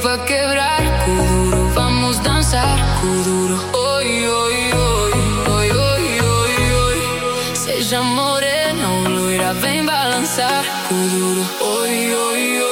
pa' quebrar. Kuduro, vamos a dançar. Kuduro, oi, oi, oi, oi, oi, oi, oi. Seja morena ou loira, vem balançar. Kuduro, oi, oi, oi.